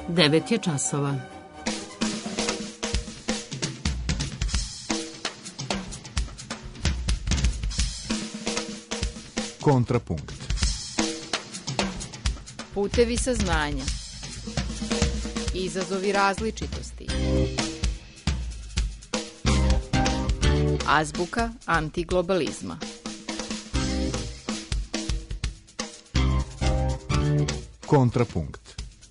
9 je časova. Kontrapunkt. Putevi saznanja. Izazovi različitosti. Azbuka antiglobalizma. Kontrapunkt.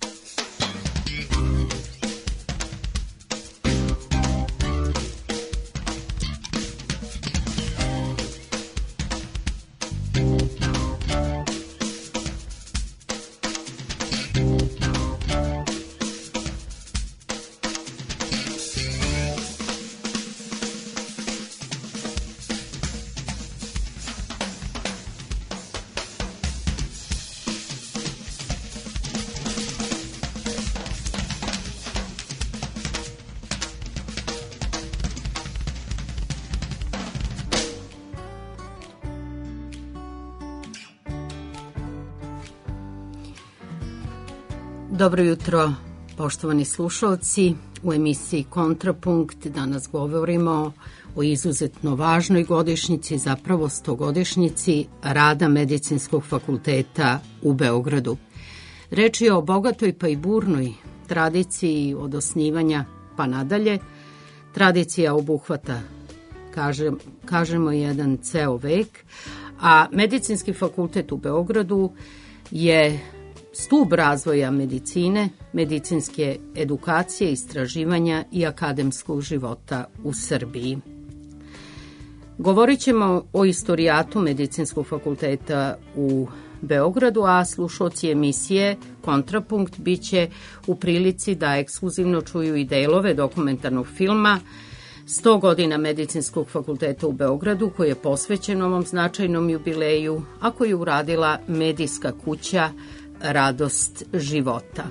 Dobro jutro, poštovani slušalci. U emisiji Kontrapunkt danas govorimo o izuzetno važnoj godišnjici, zapravo 100-godišnjici rada Medicinskog fakulteta u Beogradu. Reč je o bogatoj pa i burnoj tradiciji od osnivanja pa nadalje. Tradicija obuhvata, kažemo, jedan ceo vek, a Medicinski fakultet u Beogradu je stub razvoja medicine, medicinske edukacije, istraživanja i akademskog života u Srbiji. Govorit ćemo o istorijatu Medicinskog fakulteta u Beogradu, a slušalci emisije Kontrapunkt biće u prilici da ekskluzivno čuju i delove dokumentarnog filma 100 godina Medicinskog fakulteta u Beogradu, koji je posvećen ovom značajnom jubileju, a koji je uradila medijska kuća Radost života.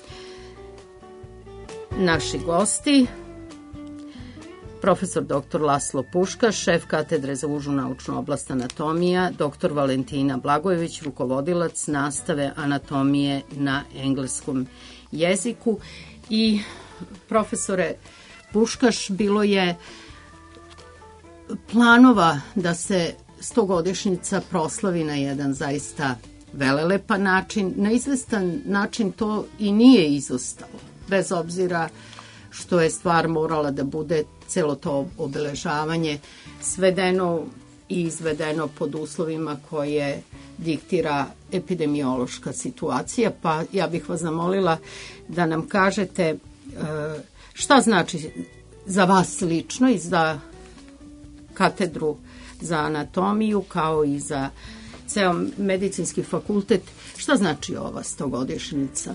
Naši gosti: profesor dr. Laslo Puškaš, šef katedre za užu naučnu oblast anatomija, dr. Valentina Blagojević, rukovodilac nastave anatomije na engleskom jeziku. I profesore Puškaš, bilo je planova da se 100-godišnjica proslavi na jedan zaista velelepan način. Na izvestan način to i nije izostalo, bez obzira što je stvar morala da bude celo to obeležavanje svedeno i izvedeno pod uslovima koje diktira epidemiološka situacija. Pa ja bih vas zamolila da nam kažete šta znači za vas lično i za katedru za anatomiju, kao i za ceo medicinski fakultet, šta znači ova 100-godišnjica?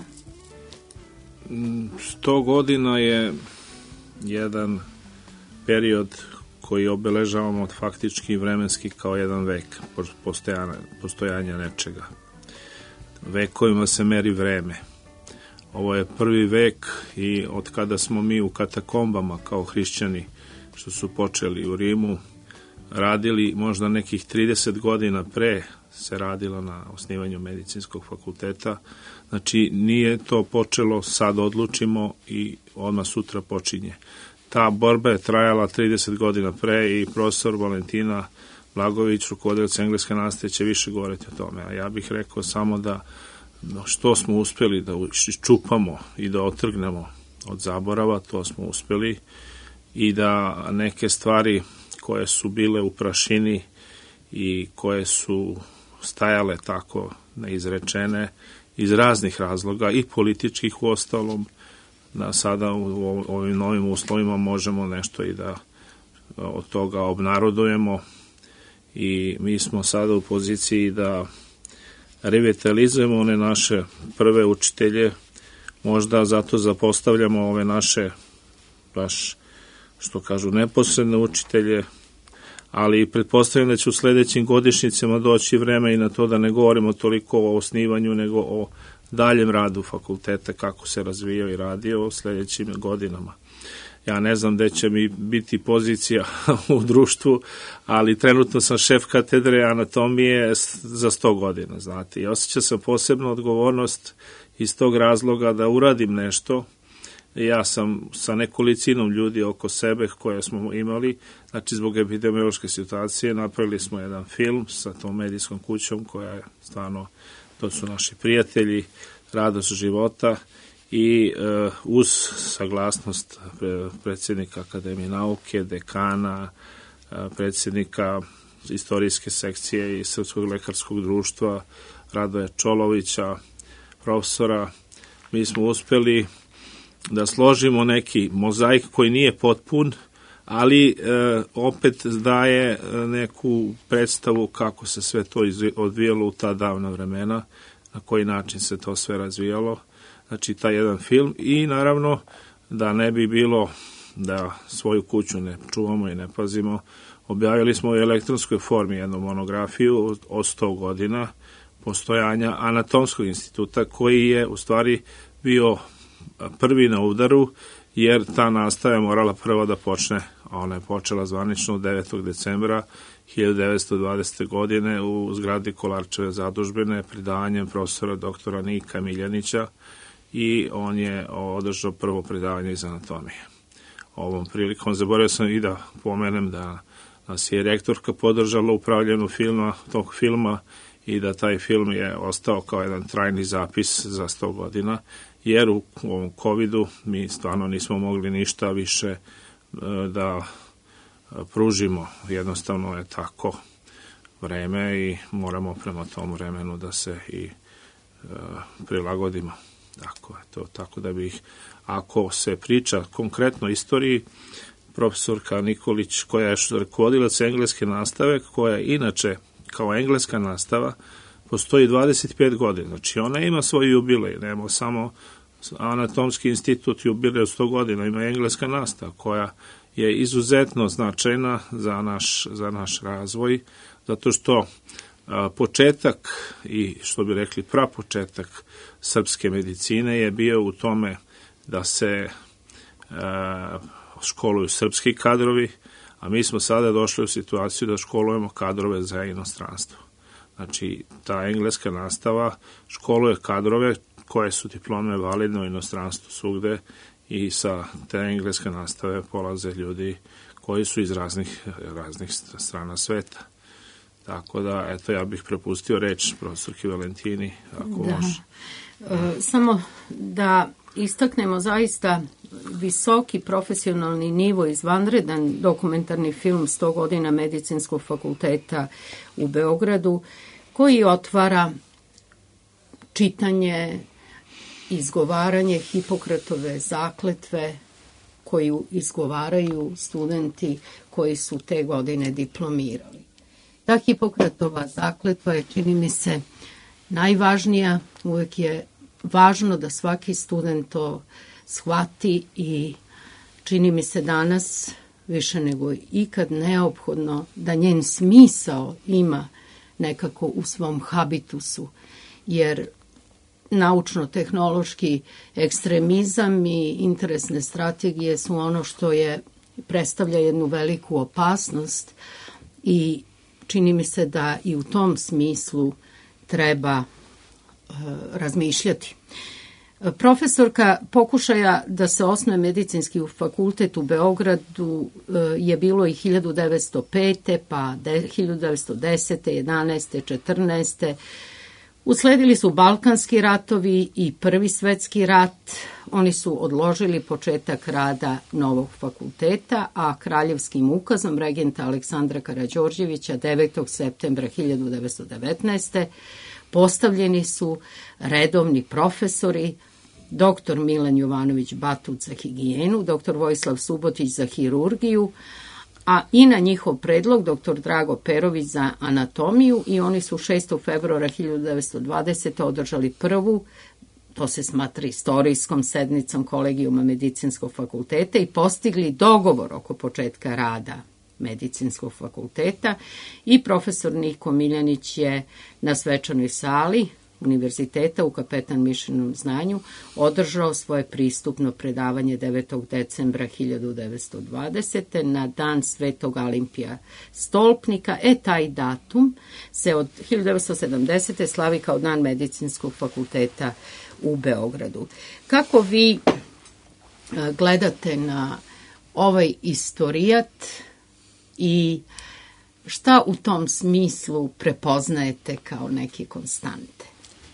100 godina je jedan period koji obeležavamo faktički vremenski kao jedan vek postojanja nečega. Vekovima se meri vreme. Ovo je prvi vek i od kada smo mi u katakombama kao hrišćani, što su počeli u Rimu, radili možda nekih 30 godina pre se radilo na osnivanju Medicinskog fakulteta. Znači, nije to počelo sad odlučimo i odmah sutra počinje. Ta borba je trajala 30 godina pre i profesor Valentina Blagojević, rukovodilac engleske nastave, će više govoriti o tome. A ja bih rekao samo da što smo uspeli da čupamo i da otrgnemo od zaborava, to smo uspeli, i da neke stvari koje su bile u prašini i koje su stajale tako neizrečene iz raznih razloga i političkih u ostalom, da sada u ovim novim uslovima možemo nešto i da od toga obnarodujemo, i mi smo sada u poziciji da revitalizujemo one naše prve učitelje, možda zato zapostavljamo ove naše, baš što kažu, neposredne učitelje, ali pretpostavljam da će u sledećim godišnjicama doći vreme i na to da ne govorimo toliko o osnivanju, nego o daljem radu fakulteta, kako se razvijao i radio u sledećim godinama. Ja ne znam gde će mi biti pozicija u društvu, ali trenutno sam šef katedre anatomije za 100 godina, znate. I osjeća sam posebnu odgovornost iz tog razloga da uradim nešto. Ja sam sa nekolicinom ljudi oko sebe koje smo imali, znači zbog epidemiološke situacije napravili smo jedan film sa tom medijskom kućom koja je stvarno, to su naši prijatelji, radost života i uz saglasnost predsjednika Akademije nauke, dekana, predsjednika istorijske sekcije i Srpskog lekarskog društva Radoja Čolovića, profesora, mi smo uspeli da složimo neki mozaik koji nije potpun, ali opet daje neku predstavu kako se sve to odvijalo u ta davna vremena, na koji način se to sve razvijalo. Znači, taj jedan film i naravno da ne bi bilo da svoju kuću ne čuvamo i ne pazimo, objavili smo u elektronskoj formi jednu monografiju o 100 godina postojanja Anatomskog instituta, koji je u stvari bio prvi na udaru, jer ta nastava je morala prvo da počne, a ona je počela zvanično 9. decembra 1920. godine u zgradi Kolarčeve zadužbine predavanjem profesora doktora Nika Miljanića i on je održao prvo predavanje iz anatomije. Ovom prilikom zaboravio sam i da pomenem da nas je rektorka podržala u upravljanju tog filma i da taj film je ostao kao jedan trajni zapis za 100 godina, jer u ovom COVID-u mi stvarno nismo mogli ništa više da pružimo. Jednostavno je tako vreme i moramo prema tom vremenu da se i prilagodimo. Tako da bih, ako se priča konkretno o istoriji, profesorka Nikolić, koja je rukovodilac engleske nastave, koja inače kao engleska nastava postoji 25 godina. Znači, ona ima svoj jubilej, nema samo Anatomski institut jubilej od 100 godina, ima engleska nastava koja je izuzetno značajna za naš razvoj, zato što početak i, što bi rekli, prapočetak srpske medicine je bio u tome da se školuju srpski kadrovi, a mi smo sada došli u situaciju da školujemo kadrove za inostranstvo. Znači, ta engleska nastava školuje kadrove koje su diplome validne u inostranstvu svugde i sa te engleske nastave polaze ljudi koji su iz raznih strana sveta. Tako da, eto, ja bih prepustio reč profesorki Valentini, ako može. Samo da istaknemo zaista visoki profesionalni nivo, izvanredan dokumentarni film 100 godina Medicinskog fakulteta u Beogradu, koji otvara čitanje, izgovaranje Hipokratove zakletve koju izgovaraju studenti koji su te godine diplomirali. Ta Hipokratova zakletva je, čini mi se, najvažnija. Uvek je važno da svaki student to shvati i čini mi se danas više nego ikad neophodno da njen smisao ima nekako u svom habitusu, jer naučno-tehnološki ekstremizam i interesne strategije su ono što predstavlja jednu veliku opasnost i čini mi se da i u tom smislu treba razmišljati. Profesorka pokušaja da se osnuje medicinski fakultet u Beogradu je bilo i 1905. pa 1910. 11. 14. Usledili su Balkanski ratovi i Prvi svetski rat. Oni su odložili početak rada novog fakulteta, a kraljevskim ukazom regenta Aleksandra Karađorđevića 9. septembra 1919. postavljeni su redovni profesori, dr. Milan Jovanović Batut za higijenu, dr. Vojislav Subotić za hirurgiju, a i na njihov predlog dr. Drago Perović za anatomiju, i oni su 6. februara 1920. održali prvu, to se smatra istorijskom sednicom Kolegijuma Medicinskog fakulteta, i postigli dogovor oko početka rada Medicinskog fakulteta, i profesor Niko Miljanić je na svečanoj sali univerziteta u Kapetan Mišenom znanju održao svoje pristupno predavanje 9. decembra 1920. na dan Svetog Alimpija Stolpnika. Taj datum se od 1970. slavi kao dan Medicinskog fakulteta u Beogradu. Kako vi gledate na ovaj istorijat i šta u tom smislu prepoznajete kao neke konstante?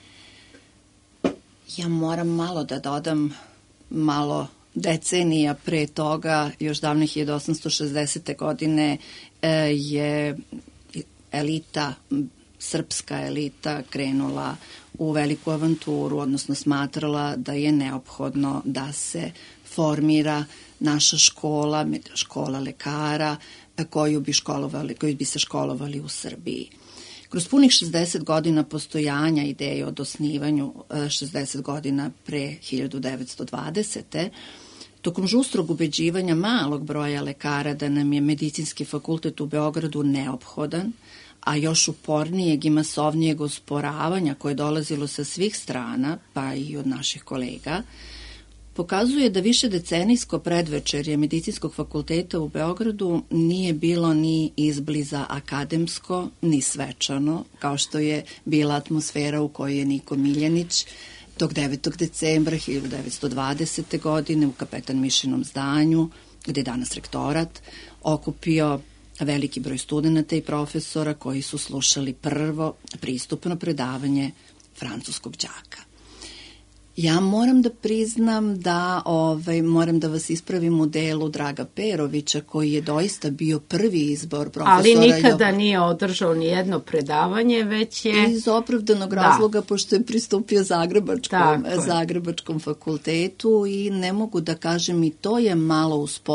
Ja moram malo da dodam malo decenija pre toga, još davne 1860. godine je elita, srpska elita krenula u veliku avanturu, odnosno smatrala da je neophodno da se formira naša škola, škola lekara, koji bi se školovali u Srbiji. Kroz punih 60 godina postojanja ideje od osnivanju 60 godina pre 1920. Tokom žustrog ubeđivanja malog broja lekara da nam je medicinski fakultet u Beogradu neophodan, a još upornijeg i masovnijeg osporavanja koje je dolazilo sa svih strana, pa i od naših kolega, pokazuje da višedecenijsko predvečerje medicinskog fakulteta u Beogradu nije bilo ni izbliza akademsko, ni svečano, kao što je bila atmosfera u kojoj je Niko Miljanić tog 9. decembra 1920. godine u Kapetan Mišinom zdanju, gde je danas rektorat, okupio veliki broj studenta i profesora koji su slušali prvo pristupno predavanje francuskog đaka. Ja moram da priznam da moram da vas ispravim u delu Draga Perovića, koji je doista bio prvi izbor profesora. Ali nikada nije održao ni jedno predavanje, već je... Iz opravdanog razloga, pošto je pristupio Zagrebačkom fakultetu i ne mogu da kažem, i to je malo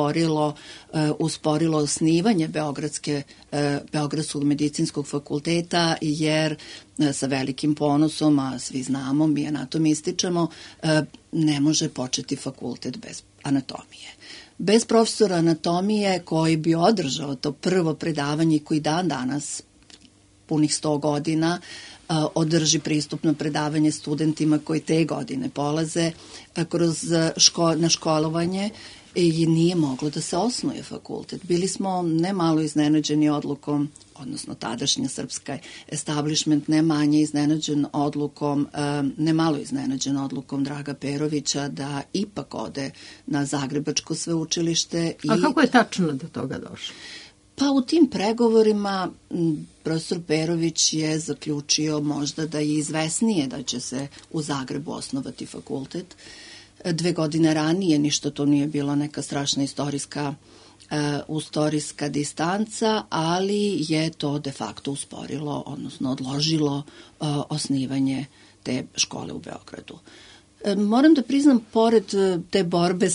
usporilo osnivanje Beogradskog medicinskog fakulteta, jer sa velikim ponosom, a svi znamo, mi anatom ističemo, ne može početi fakultet bez anatomije. Bez profesora anatomije koji bi održao to prvo predavanje, koji dan danas, punih 100 godina, održi pristupno predavanje studentima koji te godine polaze na školovanje, i nije moglo da se osnuje fakultet. Bili smo nemalo iznenađeni odlukom, odnosno tadašnja srpska establishment ne manje iznenađen odlukom, nemalo iznenađen odlukom Draga Perovića da ipak ode na Zagrebačko sveučilište. A kako je tačno do toga došlo? Pa u tim pregovorima profesor Perović je zaključio možda da je izvesnije da će se u Zagrebu osnovati fakultet. 2 godine ranije, ništa to nije bila neka strašna istorijska distanca, ali je to de facto usporilo, odnosno odložilo osnivanje te škole u Beogradu. Moram da priznam, pored te borbe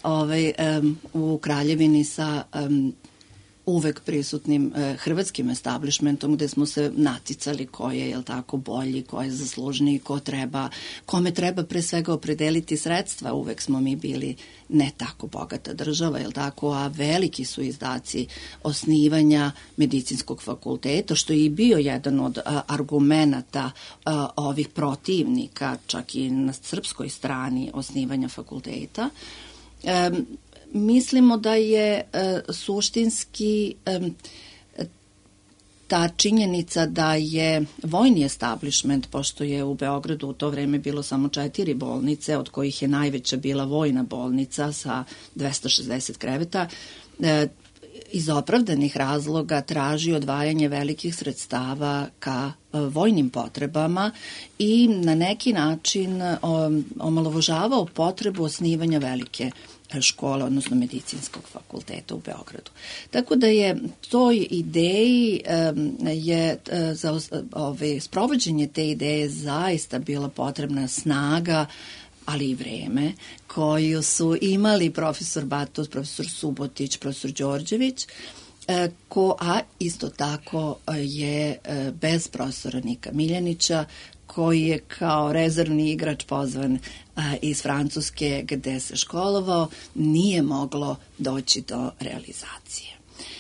u Kraljevini sa uvek prisutnim hrvatskim establishmentom, gde smo se naticali ko je, bolji, ko je zaslužniji, kome treba pre svega opredeliti sredstva. Uvek smo mi bili ne tako bogata država, a veliki su izdaci osnivanja medicinskog fakulteta, što je i bio jedan od argumenata ovih protivnika, čak i na srpskoj strani osnivanja fakulteta. Mislimo da je suštinski ta činjenica da je vojni establishment, pošto je u Beogradu u to vreme bilo samo 4 bolnice, od kojih je najveća bila vojna bolnica sa 260 kreveta, iz opravdanih razloga traži odvajanje velikih sredstava ka vojnim potrebama i na neki način omalovažavao potrebu osnivanja velike škole, odnosno medicinskog fakulteta u Beogradu. Tako da je toj ideji, za sprovođenje te ideje zaista bila potrebna snaga, ali i vreme, koju su imali profesor Batos, profesor Subotić, profesor Đorđević, a isto tako je bez profesora Nika Miljanića, koji je kao rezervni igrač pozvan iz Francuske gde se školovao, nije moglo doći do realizacije.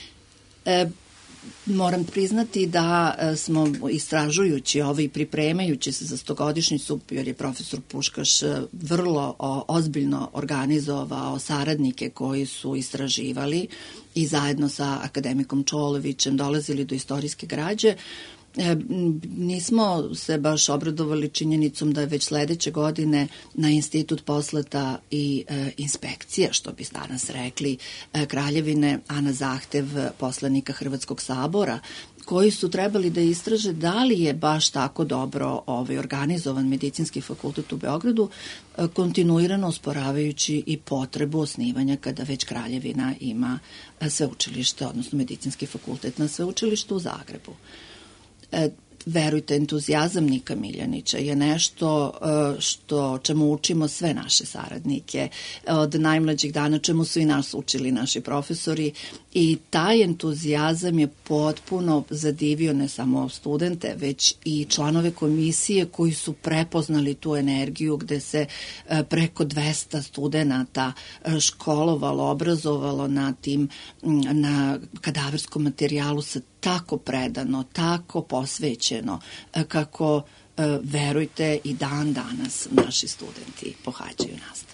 Moram priznati da smo istražujući ovo i pripremajući se za 100-godišnjicu, jer je profesor Puškaš vrlo ozbiljno organizovao saradnike koji su istraživali i zajedno sa akademikom Čolovićem dolazili do istorijske građe, Nismo se baš obradovali činjenicom da je već sledeće godine na institut poslata i inspekcija, što bi danas rekli, Kraljevine, a na zahtev poslanika Hrvatskog sabora, koji su trebali da istraže da li je baš tako dobro organizovan medicinski fakultet u Beogradu, kontinuirano osporavajući i potrebu osnivanja kada već Kraljevina ima sveučilište, odnosno medicinski fakultet na sveučilištu u Zagrebu. Verujte, entuzijazam Nika Miljanića je nešto čemu učimo sve naše saradnike od najmlađih dana, čemu su i nas učili naši profesori, i taj entuzijazam je potpuno zadivio ne samo studente, već i članove komisije koji su prepoznali tu energiju, gde se preko 200 studenata školovalo, obrazovalo na kadaverskom materijalu sa tako predano, tako posvećeno, kako, verujte, i dan danas naši studenti pohađaju nastavu.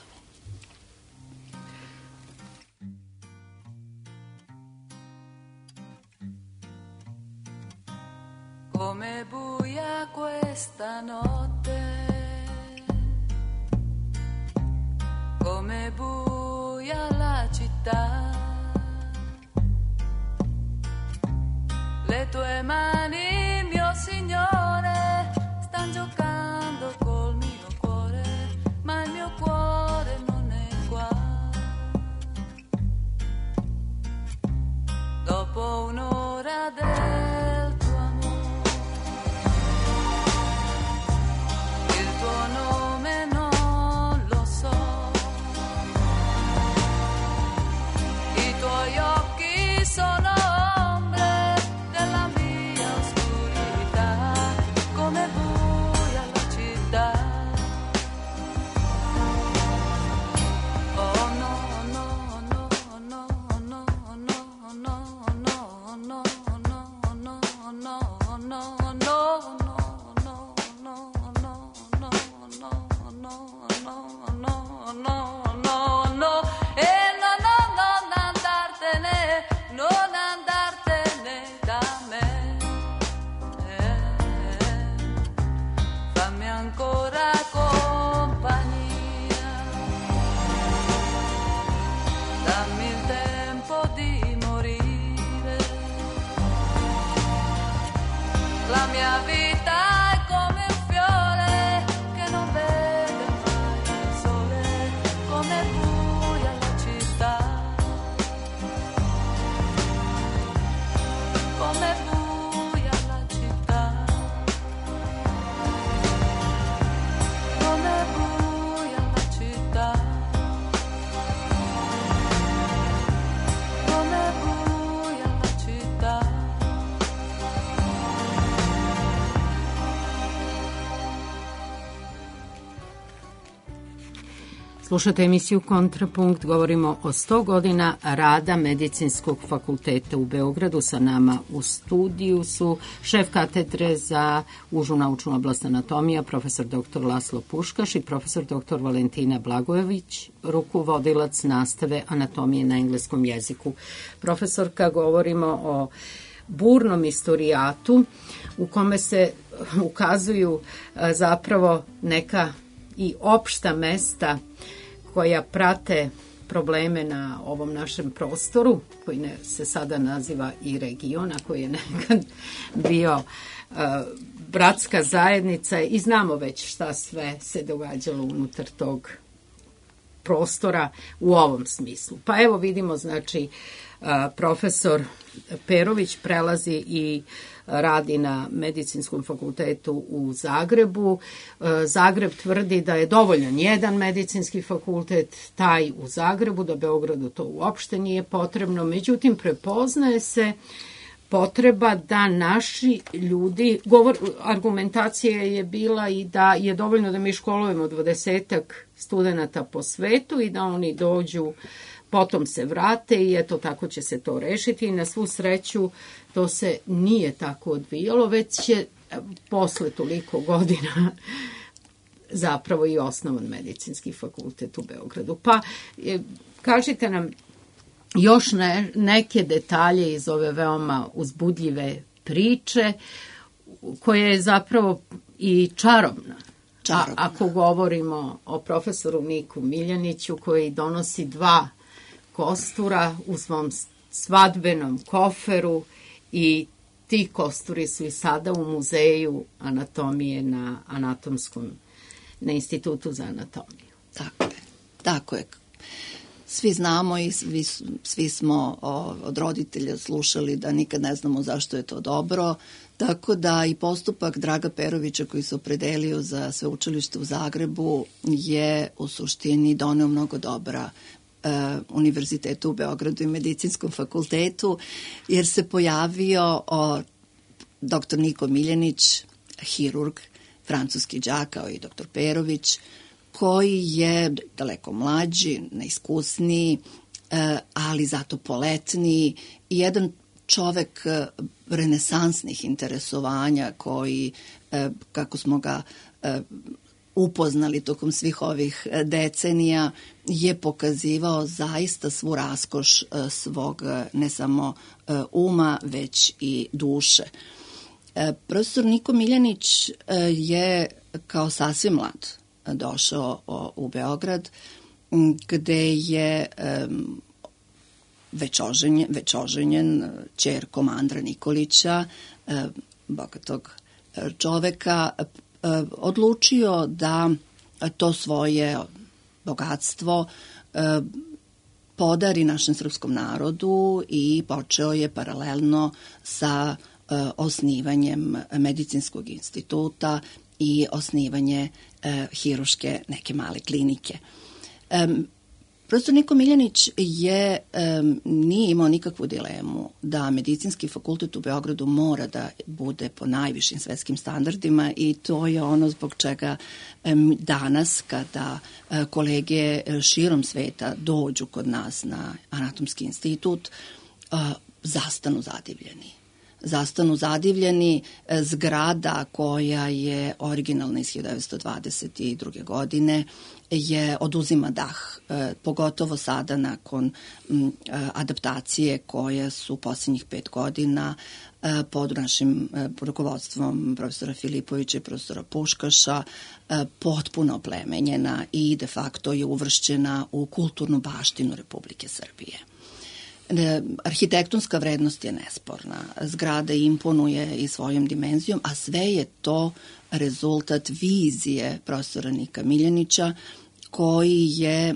Come buia questa notte, come buia la città, le tue mani, mio Signore, stan giocando col mio cuore, ma il mio cuore non è qua. Dopo un'ora del tuo amore, il tuo nome non lo so, i tuoi occhi sono Slušate emisiju Kontrapunkt, govorimo o 100 godina rada Medicinskog fakulteta u Beogradu. Sa nama u studiju su šef katedre za užu naučnu oblast anatomija, profesor dr. Laslo Puškaš i profesor dr. Valentina Blagojević, rukovodilac nastave anatomije na engleskom jeziku. Profesorka, govorimo o burnom istorijatu u kome se ukazuju zapravo neka i opšta mesta koja prate probleme na ovom našem prostoru, koji se sada naziva i region, a koji je nekad bio bratska zajednica, i znamo već šta sve se događalo unutar tog prostora u ovom smislu. Pa evo vidimo, znači, profesor Perović prelazi i radi na Medicinskom fakultetu u Zagrebu. Zagreb tvrdi da je dovoljan jedan medicinski fakultet, taj u Zagrebu, da Beogradu to uopšte nije potrebno. Međutim, prepoznaje se potreba da naši ljudi, argumentacija je bila i da je dovoljno da mi školujemo 20 studenata po svetu i da oni dođu, potom se vrate i eto tako će se to rešiti. I na svu sreću to se nije tako odvijalo, već je posle toliko godina zapravo i osnovan Medicinski fakultet u Beogradu. Pa kažite nam još neke detalje iz ove veoma uzbudljive priče koja je zapravo i čarobna. Čarobna. Ako govorimo o profesoru Niku Miljaniću koji donosi 2 kostura u svom svadbenom koferu i ti kosturi su i sada u muzeju anatomije na Institutu za anatomiju. Tako je. Svi znamo i svi smo od roditelja slušali da nikad ne znamo zašto je to dobro, tako da i postupak Draga Perovića koji se opredelio za sveučilište u Zagrebu je u suštini doneo mnogo dobra Univerzitetu u Beogradu i Medicinskom fakultetu, jer se pojavio dr. Niko Miljanić, hirurg, francuski đak, kao i dr. Perović, koji je daleko mlađi, neiskusniji, ali zato poletniji i jedan čovek renesansnih interesovanja koji, kako smo ga upoznali tokom svih ovih decenija, je pokazivao zaista svu raskoš svog ne samo uma, već i duše. Profesor Niko Miljanić je kao sasvim mlad došao u Beograd, gde je već oženjen ćerkom Andra Nikolića, bogatog čoveka, odlučio da to svoje bogatstvo podari našem srpskom narodu i počeo je paralelno sa osnivanjem medicinskog instituta i osnivanje hiruške neke male klinike. Profesor Niko Miljanić nije imao nikakvu dilemu da medicinski fakultet u Beogradu mora da bude po najvišim svetskim standardima i to je ono zbog čega danas kada kolege širom sveta dođu kod nas na Anatomski institut, zastanu zadivljeni. Zgrada koja je originalna iz 1922. godine je oduzima dah, pogotovo sada nakon adaptacije koje su posljednjih 5 godina pod našim rukovodstvom profesora Filipovića i profesora Puškaša potpuno oplemenjena i de facto je uvršćena u kulturnu baštinu Republike Srbije. Arhitektonska vrednost je nesporna. Zgrada imponuje i svojom dimenzijom, a sve je to rezultat vizije profesora Nika Miljanića koji je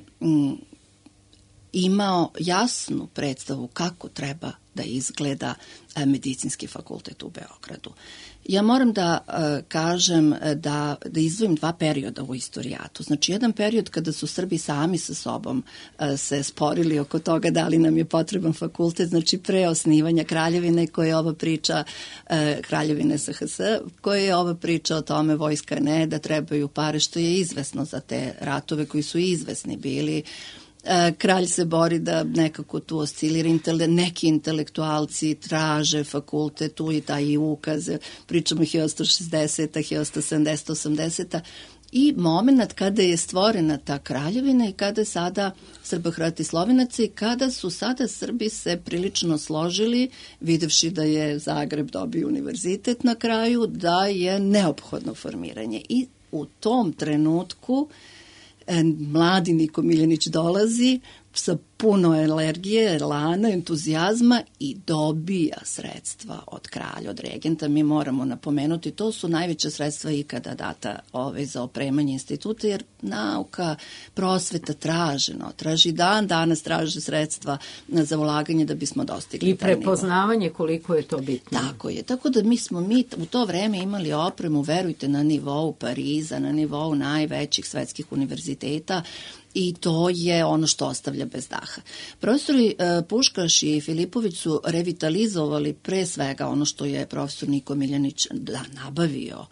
imao jasnu predstavu kako treba da izgleda medicinski fakultet u Beogradu. Ja moram da kažem da izdvojim 2 perioda u istorijatu. Znači, jedan period kada su Srbi sami sa sobom se sporili oko toga da li nam je potreban fakultet, znači pre osnivanja Kraljevine, koja je ova priča Kraljevine SHS, koja je ova priča o tome vojska ne, da trebaju pare, što je izvesno za te ratove koji su izvesni bili. Kralj se bori da nekako tu oscilira, neki intelektualci traže fakultet, tu i taj ukaz, pričamo 1160, 1170, 80. I moment kada je stvorena ta kraljevina i kada je sada Srba, Hrvati i Slovenaci, kada su sada Srbi se prilično složili, videvši da je Zagreb dobio univerzitet na kraju, da je neophodno formiranje. I u tom trenutku mladi Niko Miljanić dolazi sa puno energije, elana, entuzijazma i dobija sredstva od kralja, od regenta. Mi moramo napomenuti, to su najveća sredstva ikada data za opremanje instituta, jer nauka, prosveta traži danas traže sredstva za ulaganje da bismo dostigli i prepoznavanje koliko je to bitno. Tako je, tako da mi u to vreme imali opremu, verujte, na nivou Pariza, na nivou najvećih svetskih univerziteta, i to je ono što ostavlja bez daha. Profesori Puškaš i Filipović su revitalizovali pre svega ono što je profesor Niko Miljanić nabavio.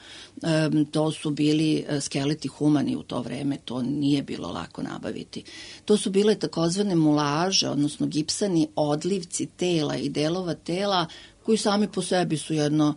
To su bili skeleti humani u to vreme, to nije bilo lako nabaviti. To su bile takozvane mulaže, odnosno gipsani odlivci tela i delova tela koji sami po sebi su jedno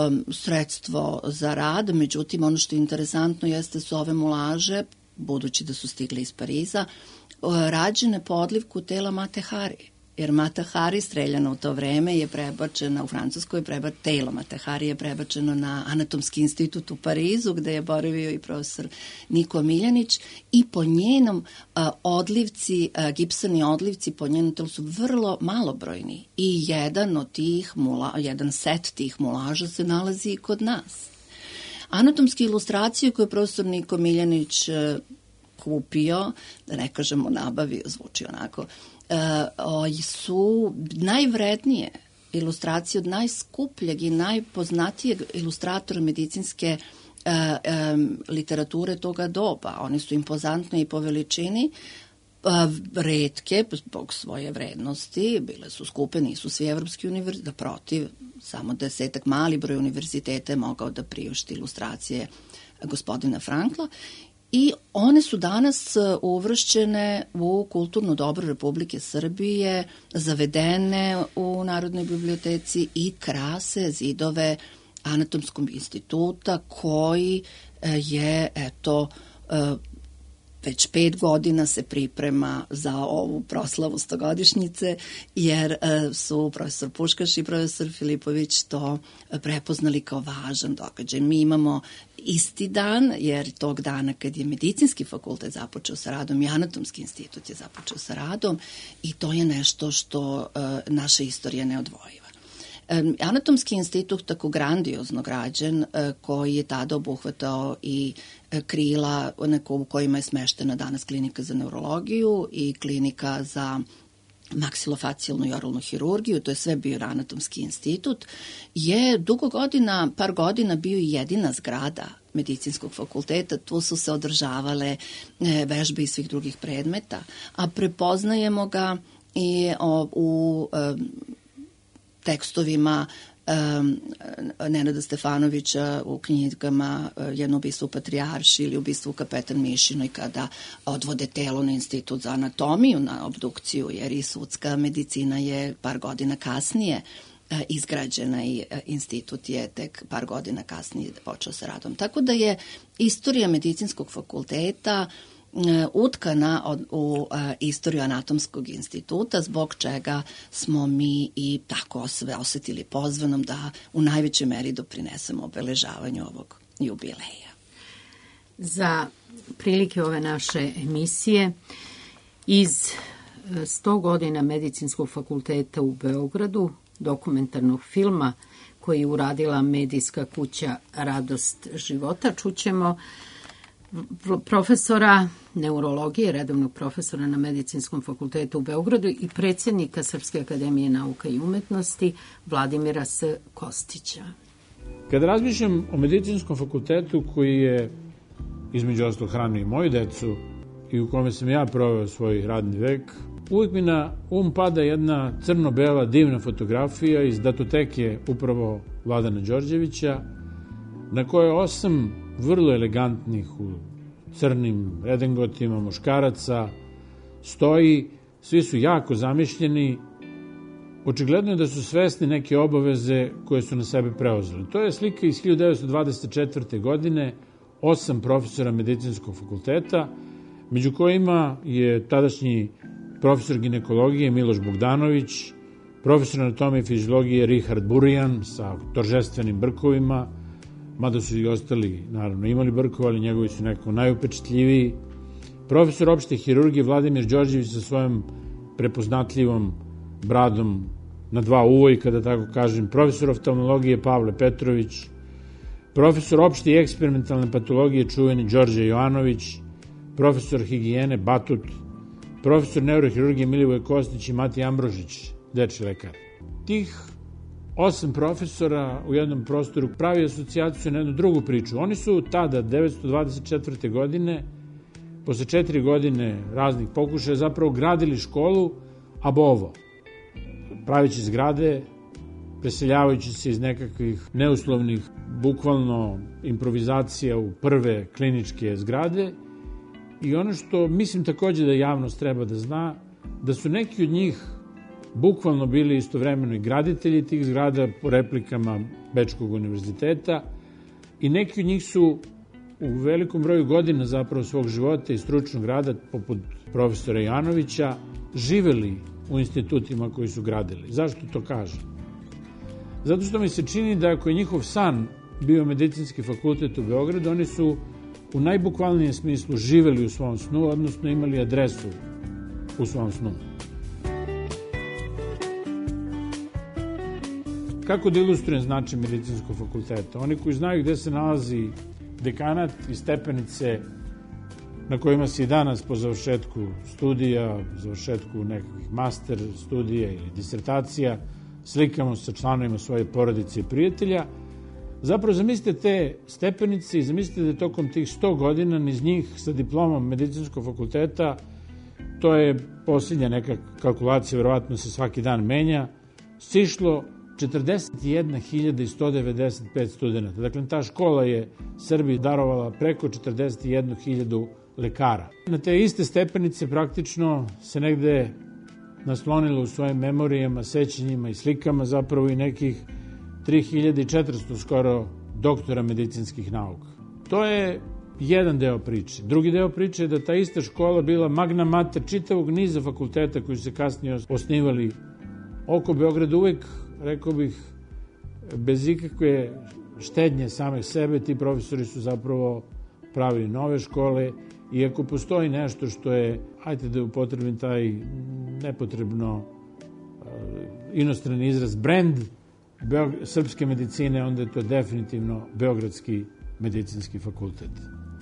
sredstvo za rad, međutim ono što je interesantno jeste su ove mulaže, budući da su stigli iz Pariza, rađene po odlivku tela Mate Hari. jer Mata Hari, streljana u to vreme, je prebačena u Francuskoj, telo Mata Hari je prebačeno na Anatomski institut u Parizu, gde je boravio i profesor Niko Miljanić, i po njenom odlivci, gipsani odlivci po njenom telu su vrlo malobrojni i jedan set tih mulaža se nalazi i kod nas. Anatomske ilustracije koje je profesor Niko Miljanić kupio, da ne kažemo nabavio, zvuči onako, su najvrednije ilustracije od najskupljeg i najpoznatijeg ilustratora medicinske literature toga doba. One su impozantne i po veličini, retke zbog svoje vrednosti, bile su skupe, nisu svi evropski univerziteti, da protiv, samo 10-ak mali broj univerziteta je mogao da priušti ilustracije gospodina Frankla, i one su danas uvršćene u kulturno dobro Republike Srbije, zavedene u Narodnoj biblioteci i krase zidove Anatomskog instituta, koji je, već 5 godina se priprema za ovu proslavu 100-godišnjice, jer su profesor Puškaš i profesor Filipović to prepoznali kao važan događaj. Mi imamo isti dan, jer tog dana kad je Medicinski fakultet započeo sa radom i Anatomski institut je započeo sa radom, i to je nešto što naša istorija ne odvojiva. Anatomski institut, tako grandiozno građen, koji je tada obuhvatao i krila u kojima je smeštena danas klinika za neurologiju i klinika za maksilofacijalnu i oralnu hirurgiju, to je sve bio Anatomski institut, je par godina bio i jedina zgrada Medicinskog fakulteta. Tu su se održavale vežbe i svih drugih predmeta, a prepoznajemo ga i u tekstovima Nenada Stefanovića u knjigama Jedno ubistvo u Patrijarši ili Ubistvo u Kapetan Mišinoj, kada odvode telo na institut za anatomiju, na obdukciju, jer i sudska medicina je par godina kasnije izgrađena i institut je tek par godina kasnije počeo sa radom. Tako da je istorija Medicinskog fakulteta utkana u istoriju Anatomskog instituta, zbog čega smo mi i tako sve osetili pozvanom da u najvećoj meri doprinesemo obeležavanju ovog jubileja. Za prilike ove naše emisije iz 100 godina Medicinskog fakulteta u Beogradu, dokumentarnog filma koji je uradila medijska kuća Radost života, čućemo profesora neurologije, redovnog profesora na Medicinskom fakultetu u Beogradu i predsjednika Srpske akademije nauka i umetnosti Vladimira S. Kostića. Kada razmišljam o Medicinskom fakultetu, koji je između ostalog hranio i moju decu i u kome sam ja proveo svoj radni vek, uvijek mi na pada jedna crno-bela divna fotografija iz datoteke upravo Vladana Đorđevića, na kojoj 8 vrlo elegantnih u crnim redengotima muškaraca stoji, svi su jako zamišljeni, očigledno je da su svesni neke obaveze koje su na sebe preuzeli. To je slika iz 1924. godine, 8 profesora Medicinskog fakulteta, među kojima je tadašnji profesor ginekologije Miloš Bogdanović, profesor anatomije i fiziologije Richard Burijan sa toržestvenim brkovima, mada su i ostali, naravno, imali brkova, ali njegovi su nekako najupečatljiviji. Profesor opšte hirurgije Vladimir Đorđević sa svojom prepoznatljivom bradom na 2 uvojka, da tako kažem. Profesor oftalmologije Pavle Petrović. Profesor opšte i eksperimentalne patologije čuveni Đorđe Jovanović. Profesor higijene Batut. Profesor neurohirurgije Milivoje Kostić i Matija Ambrožić, dečji lekar. Tih 8 profesora u jednom prostoru pravi asocijaciju na jednu drugu priču. Oni su tada, 1924. godine, posle 4 godine raznih pokušaja, zapravo gradili školu abovo, pravići zgrade, preseljavajući se iz nekakvih neuslovnih, bukvalno improvizacija u prve kliničke zgrade. I ono što mislim takođe da javnost treba da zna, da su neki od njih bukvalno bili istovremeno i graditelji tih zgrada po replikama Bečkog univerziteta i neki od njih su u velikom broju godina zapravo svog života i stručnog rada, poput profesora Janovića, živeli u institutima koji su gradili. Zašto to kažem? Zato što mi se čini da ako je njihov san bio medicinski fakultet u Beogradu, oni su u najbukvalnijem smislu živeli u svom snu, odnosno imali adresu u svom snu. Kako da ilustrujem značaj medicinskog fakulteta? Oni koji znaju gde se nalazi dekanat i stepenice na kojima se i danas po završetku studija, završetku nekakvih master studija ili disertacija, slikamo sa članovima svoje porodice i prijatelja, zapravo zamislite te stepenice i zamislite da tokom tih 100 godina niz njih sa diplomom medicinskog fakulteta, to je posljednja neka kalkulacija, verovatno se svaki dan menja, sišlo 41.195 studenta. Dakle, ta škola je Srbiji darovala preko 41.000 lekara. Na te iste stepenice praktično se negde naslonilo u svojim memorijama, sećanjima i slikama zapravo i nekih 3400 skoro doktora medicinskih nauka. To je jedan deo priče. Drugi deo priče je da ta ista škola bila magna mater čitavog niza fakulteta koji se kasnije osnivali oko Beograda, uvek, rekao bih, bez ikakve štednje samih sebe. Ti profesori su zapravo pravili nove škole i ako postoji nešto što je, hajde da upotrebim taj nepotrebno inostrani izraz, brend srpske medicine, onda je to definitivno Beogradski medicinski fakultet.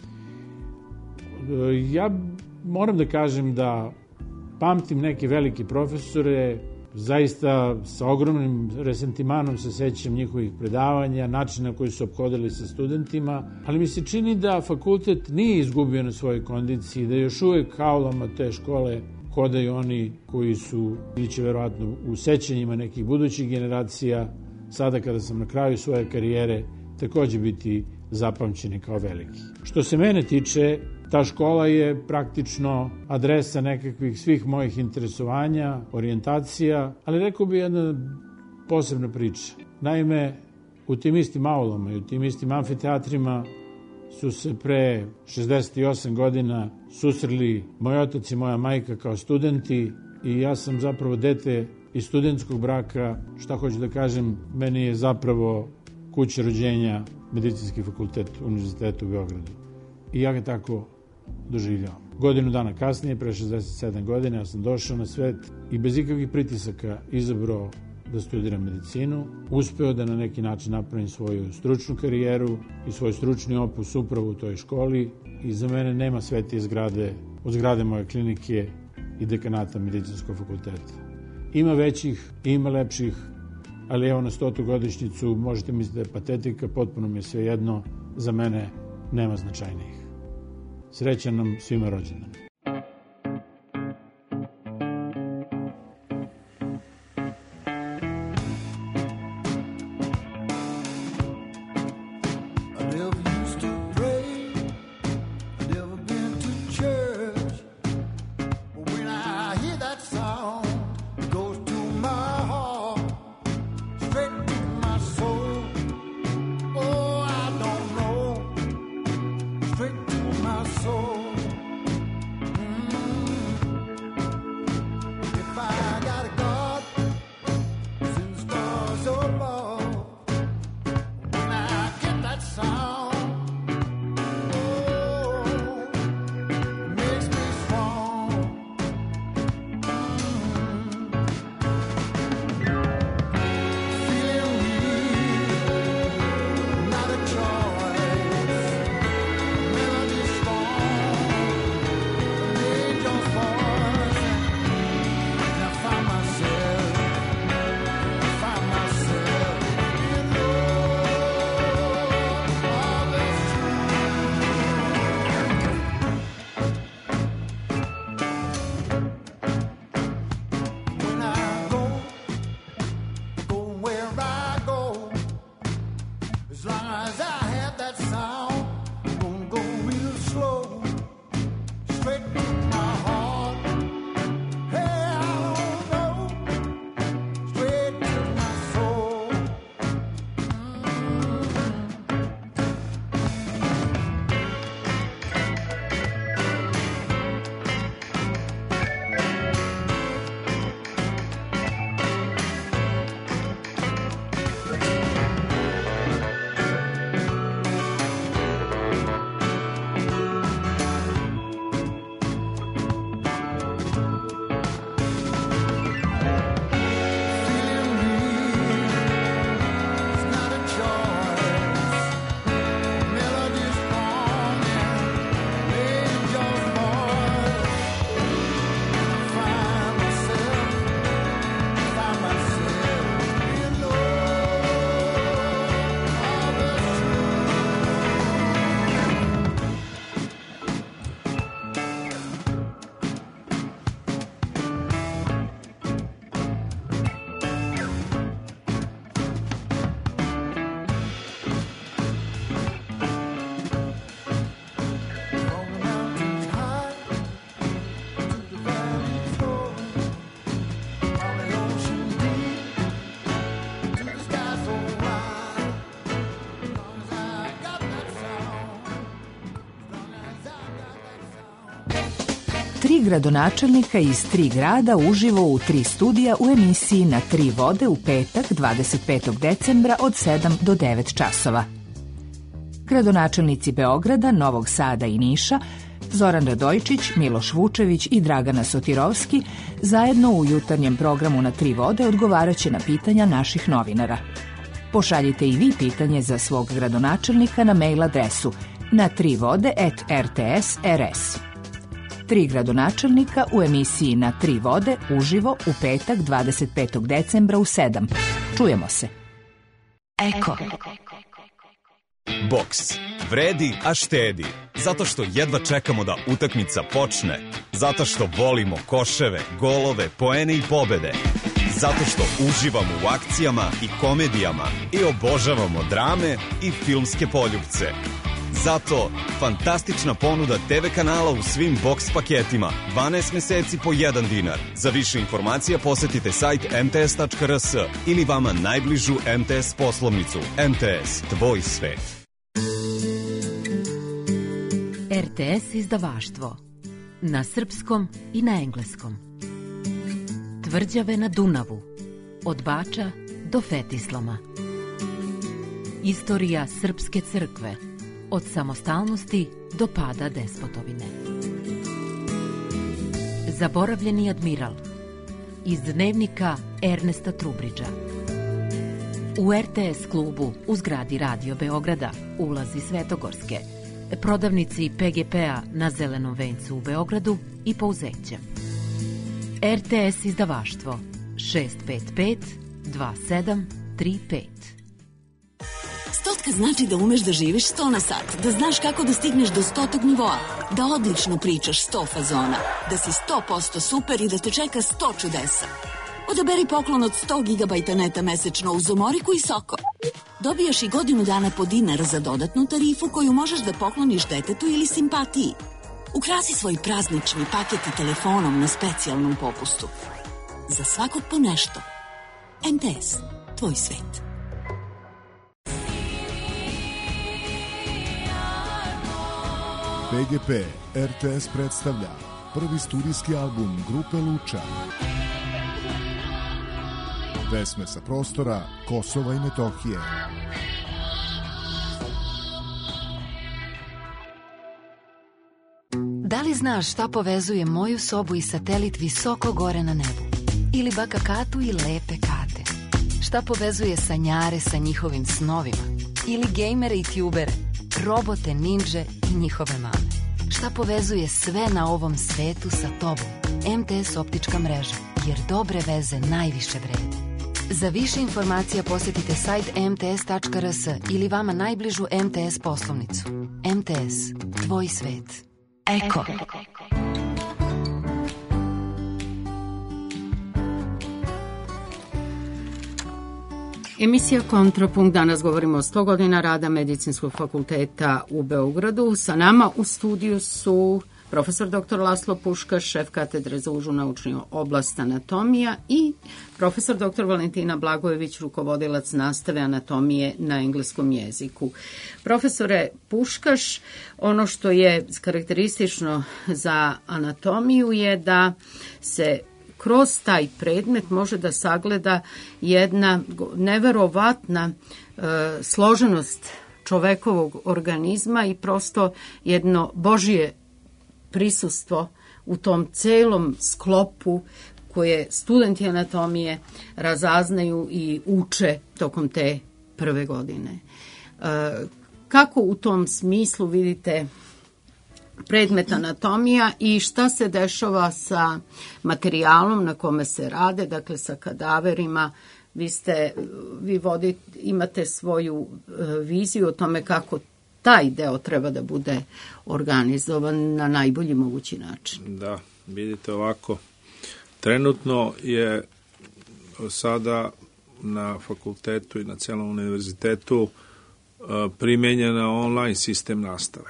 Ja moram da kažem da pamtim neke velike profesore, zaista sa ogromnim resentimanom se sećam njihovih predavanja, načina koji su ophodili sa studentima, ali mi se čini da fakultet nije izgubio na svojoj kondiciji, da još uvek haulama te škole hodaju oni koji su, biće verovatno u sećanjima nekih budućih generacija, sada kada sam na kraju svoje karijere, takođe biti zapamćeni kao veliki. Što se mene tiče, ta škola je praktično adresa nekakvih svih mojih interesovanja, orijentacija, ali rekao bi jedna posebna priča. Naime, u tim istim aulama i u tim istim amfiteatrima su se pre 68 godina susreli moj otac i moja majka kao studenti i ja sam zapravo dete iz studentskog braka. Šta hoću da kažem, meni je zapravo kuća rođenja Medicinski fakultet Univerziteta u Beogradu. I ja ga tako doživljavam. Godinu dana kasnije, pre 67 godina, ja sam došao na svet i bez ikakvih pritisaka izabrao da studiram medicinu, uspeo da na neki način napravim svoju stručnu karijeru i svoj stručni opus upravo u toj školi i za mene nema svetije zgrade od zgrade moje klinike i dekanata Medicinskog fakulteta. Ima većih, ima lepših, ali evo na 100. godišnjicu možete misliti da je patetika, potpuno mi je sve jedno, za mene nema značajnijih. Srećan nam svima rođendan. gradonačelnika iz 3 grada uživo u 3 studija u emisiji Na 3 vode u petak 25. decembra od 7 do 9 časova. Gradonačelnici Beograda, Novog Sada i Niša, Zoran Radojičić, Miloš Vučević i Dragana Sotirovski zajedno u jutarnjem programu Na 3 vode odgovaraće na pitanja naših novinara. Pošaljite i vi pitanje za svog gradonačelnika na mail adresu na3vode@rts.rs. 3 gradonačelnika u emisiji Na 3 vode uživo u petak 25. decembra u 7. Čujemo se. Eko. Boks. Vredi, a štedi. Zato što jedva čekamo da utakmica počne. Zato što volimo koševe, golove, poene i pobede. Zato što uživamo u akcijama i komedijama i obožavamo drame i filmske poljupce. Zato fantastična ponuda TV kanala u svim boks paketima. 12 meseci po 1 dinar. Za više informacija posetite sajt mts.rs ili vama najbližu MTS poslovnicu. MTS, tvoj svet. RTS izdavaštvo. Na srpskom i na engleskom. Tvrđave na Dunavu. Od Bača do Fetislama. Istorija srpske crkve. Od samostalnosti do pada despotovine. Zaboravljeni admiral. Iz dnevnika Ernesta Trubridža. U RTS klubu u zgradi Radio Beograda, ulazi Svetogorske, prodavnici PGP-a na Zelenom vencu u Beogradu i Pouzećem. RTS izdavaštvo 655 2735. Stotka znači da umeš da živiš 100 na sat, da znaš kako da stigneš do 100. nivoa, da odlično pričaš 100 fazona, da si 100% super i da te čeka 100 čudesa. Odaberi poklon od 100 GB neta mesečno uz Omoriku i Soko. Dobijaš i godinu dana po dinar za dodatnu tarifu koju možeš da pokloniš detetu ili simpatiji. Ukrasi svoj praznični paket i telefonom na specijalnom popustu. Za svakog po nešto. MTS, tvoj svet. PGP RTS predstavlja prvi studijski album grupe Luča. Pesme sa prostora Kosova i Metohije. Da li znaš šta povezuje moju sobu i satelit visoko gore na nebu? Ili baka Katu i lepe Kate? Šta povezuje sanjare sa njihovim snovima? Ili gejmere i tjubere, robote, ninđe i njihove mame? Šta povezuje sve na ovom svetu sa tobom? MTS optička mreža, jer dobre veze najviše vrede. Za više informacija posjetite sajt mts.rs ili vama najbližu MTS poslovnicu. MTS, tvoj svet. Eko. Emisija Kontrapunkt. Danas govorimo o 100 godina rada Medicinskog fakulteta u Beogradu. Sa nama u studiju su profesor dr. Laslo Puškaš, šef katedre za užu naučnu oblast anatomija i profesor dr. Valentina Blagojević, rukovodilac nastave anatomije na engleskom jeziku. Profesore Puškaš, ono što je karakteristično za anatomiju je da se kroz taj predmet može da sagleda jedna neverovatna složenost čovekovog organizma i prosto jedno božje prisustvo u tom celom sklopu koje studenti anatomije razaznaju i uče tokom te prve godine. Kako u tom smislu vidite predmet anatomija i šta se dešava sa materijalom na kome se rade, dakle sa kadaverima? Imate svoju viziju o tome kako taj deo treba da bude organizovan na najbolji mogući način. Da, vidite ovako. Trenutno je sada na fakultetu i na celom univerzitetu primenjena online sistem nastave.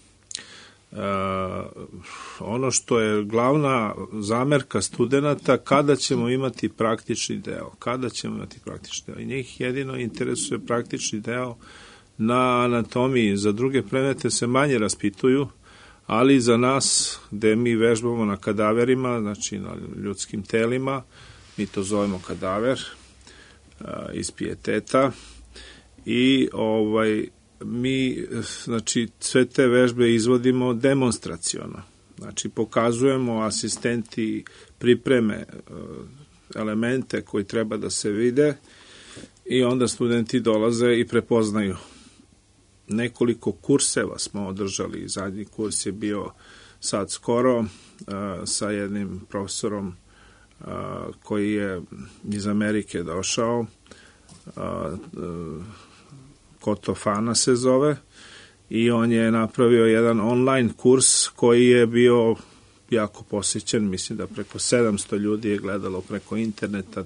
Ono što je glavna zamerka studenta, kada ćemo imati praktični deo. I njih jedino interesuje praktični deo na anatomiji. Za druge predmete se manje raspituju, ali za nas, gde mi vežbamo na kadaverima, znači na ljudskim telima, mi to zovemo kadaver, iz pijeteta, i mi, znači, sve te vežbe izvodimo demonstraciono. Znači, pokazujemo, asistenti pripreme elemente koji treba da se vide i onda studenti dolaze i prepoznaju. Nekoliko kurseva smo održali. Zadnji kurs je bio sad skoro sa jednim profesorom koji je iz Amerike došao. Kotofana se zove, i on je napravio jedan online kurs koji je bio jako posjećen. Mislim da preko 700 ljudi je gledalo preko interneta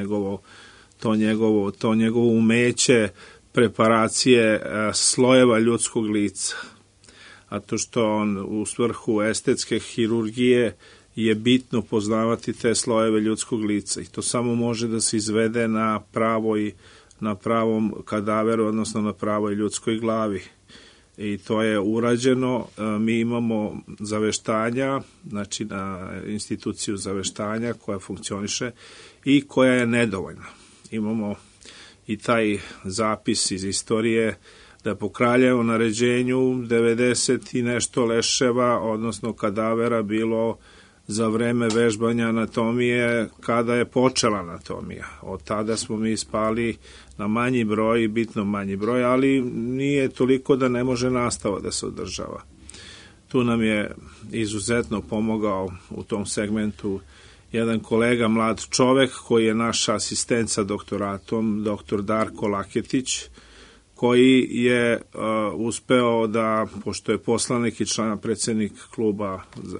to njegovo umeće preparacije slojeva ljudskog lica. A to što on u svrhu estetske hirurgije je bitno poznavati te slojeve ljudskog lica, i to samo može da se izvede na pravom kadaveru, odnosno na pravoj ljudskoj glavi. I to je urađeno. Mi imamo zaveštanja, znači na instituciju zaveštanja koja funkcioniše i koja je nedovoljna. Imamo i taj zapis iz istorije da po kraljevom naređenju 90 i nešto leševa, odnosno kadavera, bilo za vreme vežbanja anatomije kada je počela anatomija. Od tada smo mi spali na manji broj, bitno manji broj, ali nije toliko da ne može nastava da se održava. Tu nam je izuzetno pomogao u tom segmentu jedan kolega, mlad čovek, koji je naš asistent sa doktoratom, dr. Darko Laketić, koji je uspeo da, pošto je poslanik i član predsednik kluba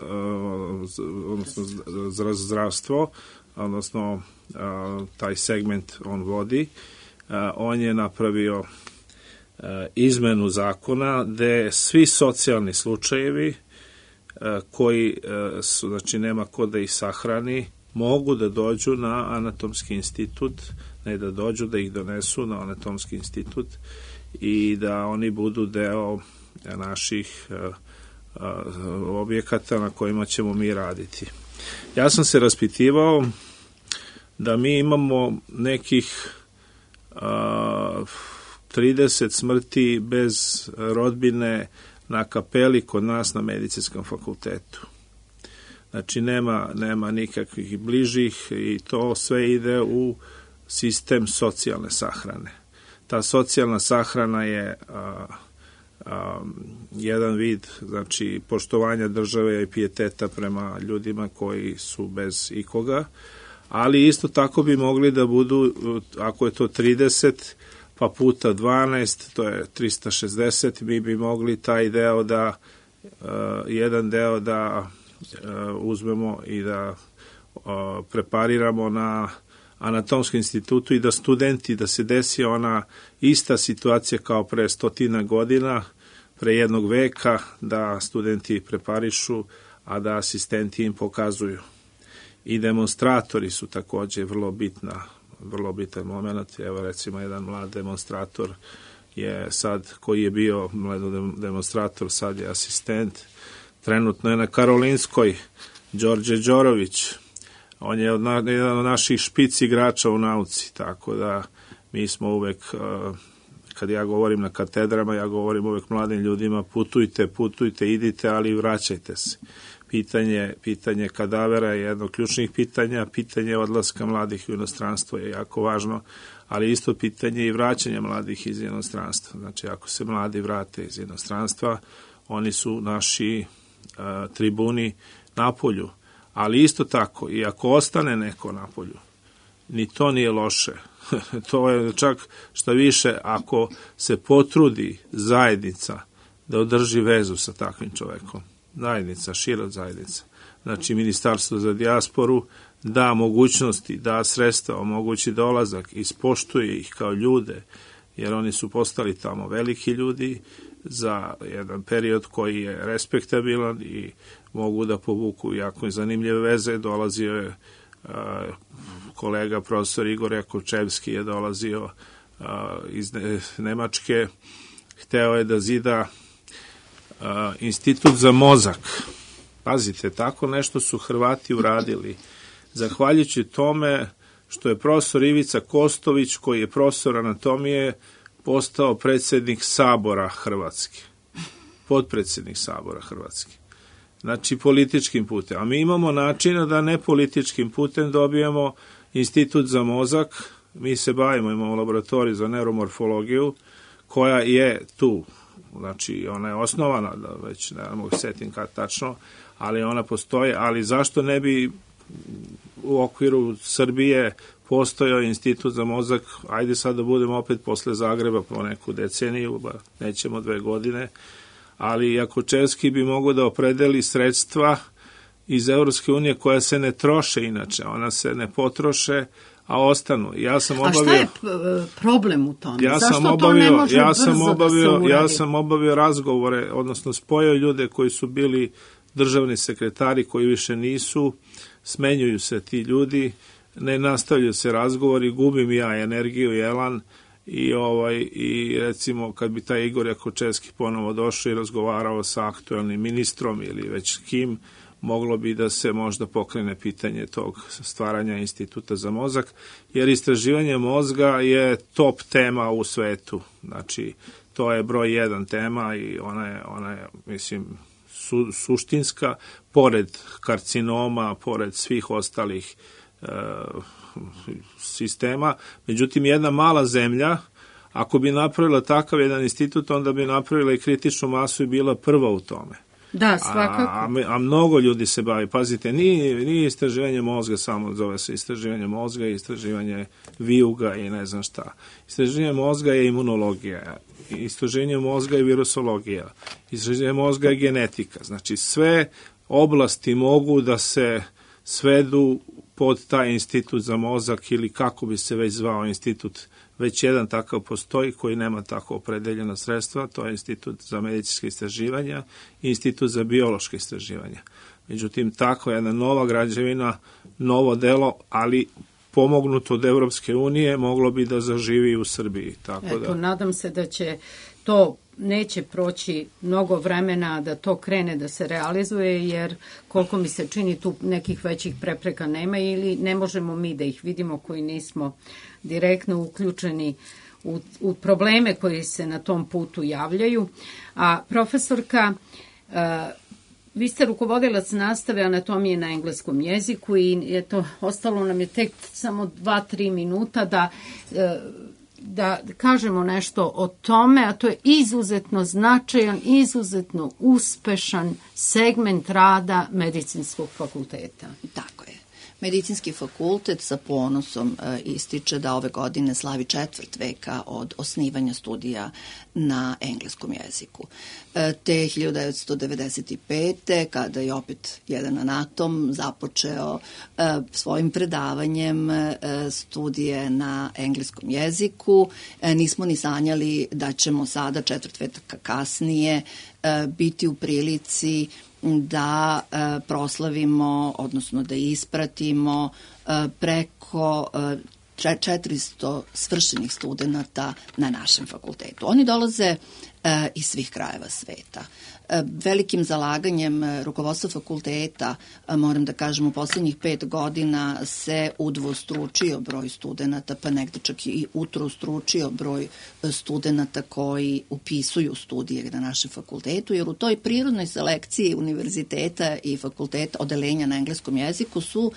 za zdravstvo, odnosno taj segment on vodi, on je napravio izmenu zakona gde svi socijalni slučajevi koji su, znači nema ko da ih sahrani, mogu da dođu na anatomski institut, ne da dođu, da ih donesu na anatomski institut i da oni budu deo naših objekata na kojima ćemo mi raditi. Ja sam se raspitivao da mi imamo nekih 30 smrti bez rodbine na kapeli kod nas na medicinskom fakultetu. Znači nema nikakvih bližih i to sve ide u sistem socijalne sahrane. Ta socijalna sahrana je jedan vid, znači, poštovanja države i pijeteta prema ljudima koji su bez ikoga, ali isto tako bi mogli da budu, ako je to 30 pa puta 12, to je 360, mi bi mogli taj deo da, jedan deo da uzmemo i da prepariramo na anatomskom institutu i da studenti, da se desi ona ista situacija kao pre 100 godina, pre jednog veka, da studenti preparišu, a da asistenti im pokazuju. I demonstratori su takođe vrlo bitan moment. Evo recimo jedan mlad demonstrator je sad, koji je bio mlad demonstrator, sad je asistent, trenutno je na Karolinskoj, Đorđe Đorović. On je jedan od naših špic igrača u nauci, tako da mi smo uvek, kad ja govorim na katedrama, ja govorim uvek mladim ljudima, putujte, idite, ali vraćajte se. Pitanje kadavera je jedno od ključnih pitanja, pitanje odlaska mladih u inostranstvo je jako važno, ali isto pitanje i vraćanja mladih iz inostranstva. Znači, ako se mladi vrate iz inostranstva, oni su naši tribuni napolju. Ali isto tako, i ako ostane neko napolju, ni to nije loše. To je čak šta više, ako se potrudi zajednica da održi vezu sa takvim čovekom. Zajednica, šira zajednica. Znači, Ministarstvo za dijasporu da mogućnosti, da sredstva, omogući dolazak, ispoštuje ih kao ljude, jer oni su postali tamo veliki ljudi za jedan period koji je respektabilan i mogu da povuku jako zanimljive veze. Dolazio je kolega profesor Igor Jakovčevski je dolazio iz Nemačke, hteo je da zida Institut za mozak. Pazite, tako nešto su Hrvati uradili. Zahvaljujući tome što je profesor Ivica Kostović, koji je profesor anatomije, postao predsjednik Sabora Hrvatske. Potpredsjednik Sabora Hrvatske. Znači, političkim putem. A mi imamo načina da ne političkim putem dobijemo Institut za mozak. Mi se bavimo, imamo laboratorij za neuromorfologiju, koja je tu. Znači, ona je osnovana, da već ne mogu setim kad tačno, ali ona postoji. Ali zašto ne bi u okviru Srbije postojao Institut za mozak? Ajde sad da budemo opet posle Zagreba po neku deceniju, nećemo 2 godine, ali Jakočevski bi mogao da opredeli sredstva iz Evropske unije koja se ne troše inače, ona se ne potroše, a ostanu. Ja sam obavio, a šta je problem u tome? Zašto to ne može brzo da se uradi? Ja sam obavio razgovore, odnosno spojio ljude koji su bili državni sekretari, koji više nisu, smenjuju se ti ljudi, ne nastavljaju se razgovori, gubim ja energiju i elan i recimo kad bi taj Igor Jakočevski ponovo došao i razgovarao sa aktuelnim ministrom ili već kim, moglo bi da se možda pokrene pitanje tog stvaranja Instituta za mozak, jer istraživanje mozga je top tema u svetu. Znači, to je broj 1 tema i ona je mislim, suštinska, pored karcinoma, pored svih ostalih sistema. Međutim, jedna mala zemlja, ako bi napravila takav jedan institut, onda bi napravila i kritičnu masu i bila prva u tome. Da, svakako. A mnogo ljudi se bavi. Pazite, nije istraživanje mozga samo, zove se istraživanje mozga i istraživanje vijuga i ne znam šta. Istraživanje mozga je imunologija, istraživanje mozga je virusologija, istraživanje mozga je genetika. Znači, sve oblasti mogu da se svedu pod taj Institut za mozak ili kako bi se već zvao institut. Već jedan takav postoji koji nema tako opredeljena sredstva, to je Institut za medicinske istraživanja i Institut za biološke istraživanja. Međutim, tako jedna nova građevina, novo delo, ali pomognuto od Evropske unije, moglo bi da zaživi u Srbiji. Tako nadam se da će to neće proći mnogo vremena da to krene da se realizuje, jer koliko mi se čini tu nekih većih prepreka nema ili ne možemo mi da ih vidimo koji nismo direktno uključeni u probleme koji se na tom putu javljaju. A profesorka, vi ste rukovodilac nastave anatomije na engleskom jeziku i ostalo nam je tek samo 2-3 minuta da kažemo nešto o tome, a to je izuzetno značajan, izuzetno uspešan segment rada medicinskog fakulteta. Tako je. Medicinski fakultet sa ponosom ističe da ove godine slavi 4 veka od osnivanja studija na engleskom jeziku. Te 1995. kada je opet jedan anatom započeo svojim predavanjem studije na engleskom jeziku, nismo ni sanjali da ćemo sada 4 veka kasnije biti u prilici da proslavimo, odnosno da ispratimo preko 400 svršenih studenta na našem fakultetu. Oni dolaze iz svih krajeva sveta. Velikim zalaganjem rukovodstva fakulteta, moram da kažem, u poslednjih 5 godina se udvostručio broj studenta, pa negde čak i utrostručio broj studenta koji upisuju studije na našem fakultetu, jer u toj prirodnoj selekciji univerziteta i fakulteta odeljenja na engleskom jeziku su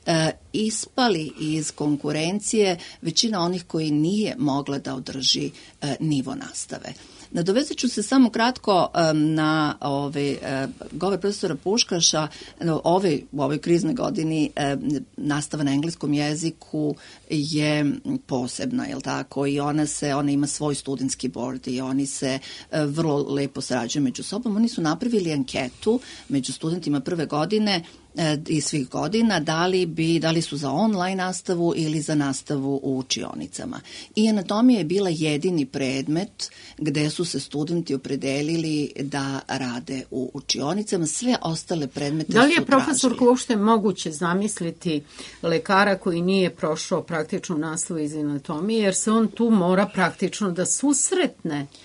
ispali iz konkurencije većina onih koji nije mogla da održi nivo nastave. Nadovezat ću se samo kratko na govor profesora Puškaša. U ovoj kriznoj godini nastava na engleskom jeziku je posebna, je li tako? I ona ima svoj studentski board i oni se vrlo lepo sarađuju među sobom. Oni su napravili anketu među studentima prve godine i svih godina, da li su za online nastavu ili za nastavu u učionicama. I anatomija je bila jedini predmet gde su se studenti opredelili da rade u učionicama, sve ostale predmete su tražili. Da li je profesorka uopšte moguće zamisliti lekara koji nije prošao praktičnu nastavu iz anatomije, jer se on tu mora praktično da susretne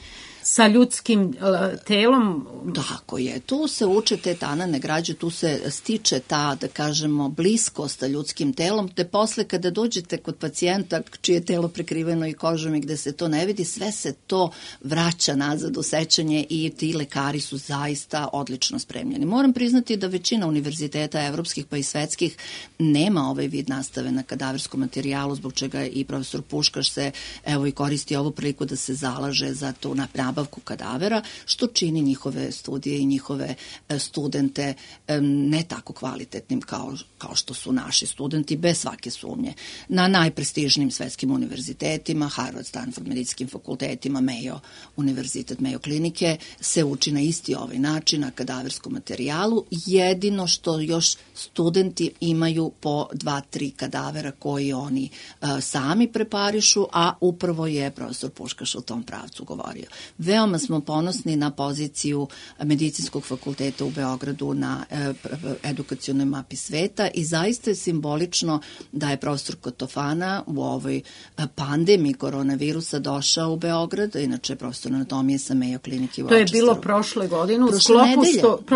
sa ljudskim telom. Tako je, tu se uče te tanane građe, tu se stiče ta, da kažemo, bliskost sa ljudskim telom, te posle kada dođete kod pacijenta čije je telo prekriveno i kožom i gde se to ne vidi, sve se to vraća nazad u sećanje i ti lekari su zaista odlično spremljeni. Moram priznati da većina univerziteta evropskih pa i svetskih nema ovaj vid nastave na kadaverskom materijalu, zbog čega i profesor Puškaš se evo i koristi ovu priliku da se zalaže za tu nabavku kadavera, što čini njihove studije i njihove studente ne tako kvalitetnim kao što su naši studenti, bez svake sumnje. Na najprestižnijim svetskim univerzitetima, Harvard, Stanford, medicinskim fakultetima, Mayo univerzitet, Mayo klinike, se uči na isti ovaj način, na kadaverskom materijalu. Jedino što još studenti imaju po 2-3 kadavera koji oni sami preparišu, a upravo je profesor Puškaš u tom pravcu govorio. Veoma smo ponosni na poziciju medicinskog fakulteta u Beogradu na edukacionoj mapi sveta i zaista je simbolično da je profesor Kotofana u ovoj pandemiji koronavirusa došao u Beograd, inače profesor anatomije sa Mayo klinike u To je bilo prošle godine, u sklopu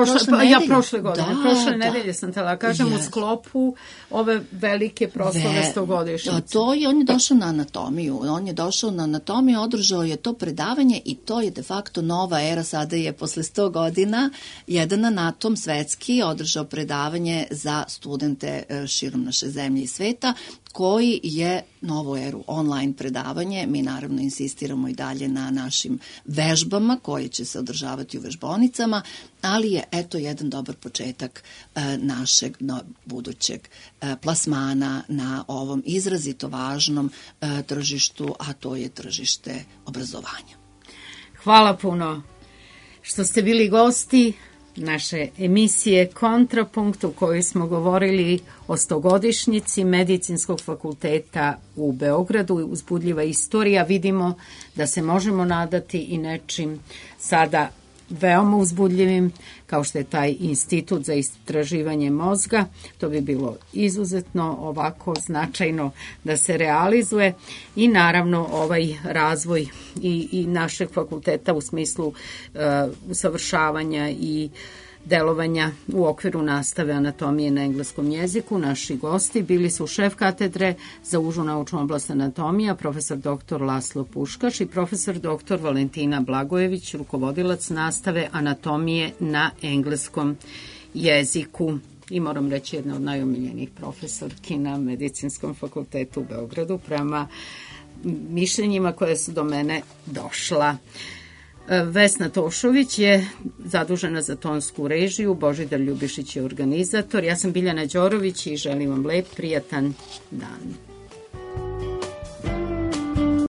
prošle nedelje sam tela kažem, u sklopu ove velike proslave 100-godišnjice. To je, on je došao na anatomiju, održao je to predavanje i to je de facto nova era, sada je posle 100 godina jedan anatom svetski održao predavanje za studente širom naše zemlje i sveta, koji je novu eru online predavanje. Mi naravno insistiramo i dalje na našim vežbama koje će se održavati u vežbonicama, ali je eto jedan dobar početak našeg budućeg plasmana na ovom izrazito važnom tržištu, a to je tržište obrazovanja. Hvala puno što ste bili gosti naše emisije Kontrapunkt, u kojoj smo govorili o 100-godišnjici Medicinskog fakulteta u Beogradu. Uzbudljiva istorija, vidimo da se možemo nadati i nečim sada veoma uzbudljivim, kao što je taj institut za istraživanje mozga. To bi bilo izuzetno ovako značajno da se realizuje i naravno ovaj razvoj i našeg fakulteta u smislu usavršavanja i delovanja u okviru nastave anatomije na engleskom jeziku. Naši gosti bili su šef katedre za užu naučnu oblast anatomija, profesor dr. Laslo Puškaš i profesor dr. Valentina Blagojević, rukovodilac nastave anatomije na engleskom jeziku. I moram reći, jedna od najomiljenijih profesorki na Medicinskom fakultetu u Beogradu prema mišljenjima koje su do mene došla. Vesna Tošović je zadužena za tonsku režiju, Božidar Ljubišić je organizator, ja sam Biljana Đorović i želim vam lep, prijatan dan.